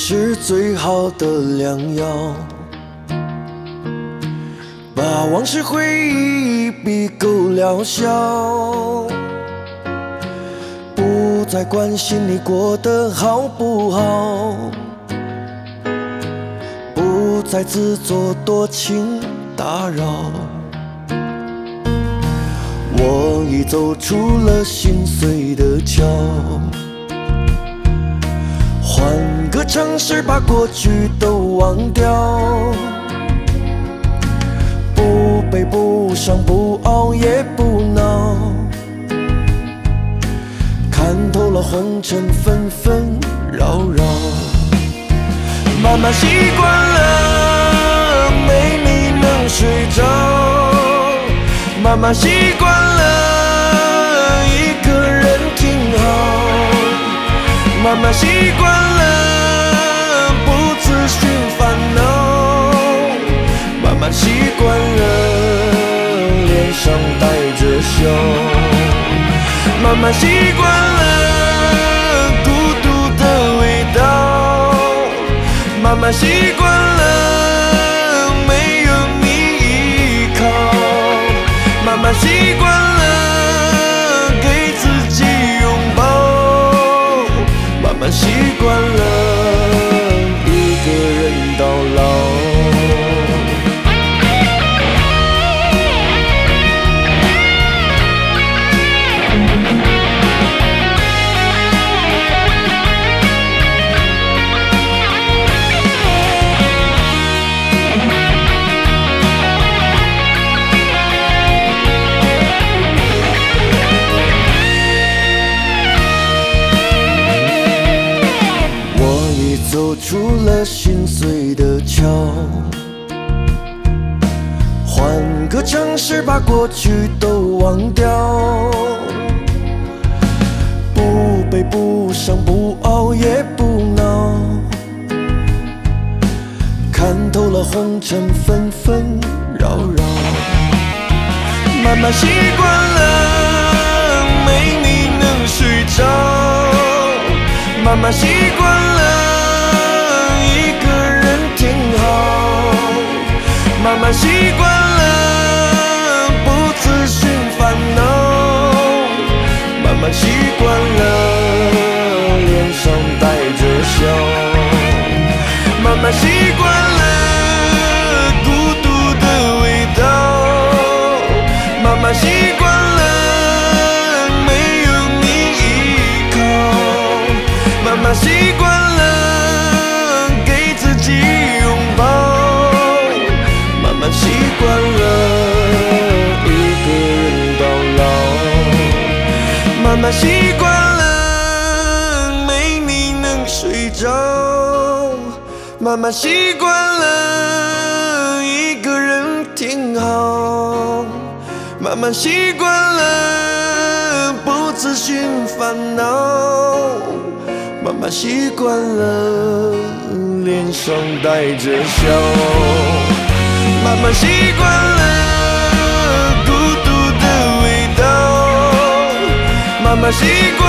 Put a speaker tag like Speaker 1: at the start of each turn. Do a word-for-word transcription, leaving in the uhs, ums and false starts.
Speaker 1: 是最好的良药，把往事回忆一笔勾疗效，不再关心你过得好不好，不再自作多情打扰。我已走出了心碎的桥，换个城市把过去都忘掉，不悲不伤不熬也不闹，看透了红尘纷纷扰扰，慢慢习惯了没你能睡着，慢慢习惯了一个人挺好，慢慢习惯了不自寻烦恼，慢慢习惯了脸上带着笑，慢慢习惯了孤独的味道，慢慢习惯了没有你依靠，慢慢习惯了给自己拥抱，慢慢习惯了一个人到老。走出了心碎的桥，换个城市把过去都忘掉，不悲不伤不熬也不恼，看透了红尘纷纷扰扰，慢慢习惯了没你能睡着，慢慢习惯了慢慢习惯了不自寻烦恼，慢慢习惯了脸上带着笑，慢慢习惯了孤独的味道，慢慢习惯了没有你依靠，慢慢习惯了给自己拥抱，慢慢习惯了一个人到老，慢慢习惯了没你能睡着，慢慢习惯了一个人挺好，慢慢习惯了不自寻烦恼，慢慢习惯了脸上带着笑，慢慢习惯了孤独的味道，慢慢习惯